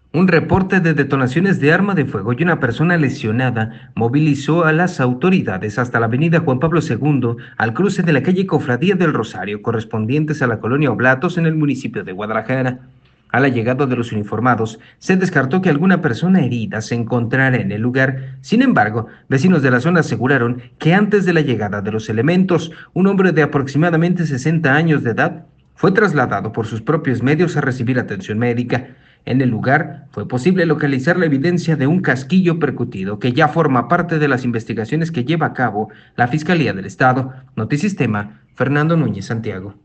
Un reporte de detonaciones de arma de fuego y una persona lesionada movilizó a las autoridades hasta la avenida Juan Pablo II, al cruce de la calle Cofradía del Rosario, correspondientes a la colonia Oblatos en el municipio de Guadalajara. A la llegada de los uniformados, se descartó que alguna persona herida se encontrara en el lugar. Sin embargo, vecinos de la zona aseguraron que antes de la llegada de los elementos, un hombre de aproximadamente 60 años de edad fue trasladado por sus propios medios a recibir atención médica. En el lugar fue posible localizar la evidencia de un casquillo percutido que ya forma parte de las investigaciones que lleva a cabo la Fiscalía del Estado. Notisistema, Fernando Núñez Santiago.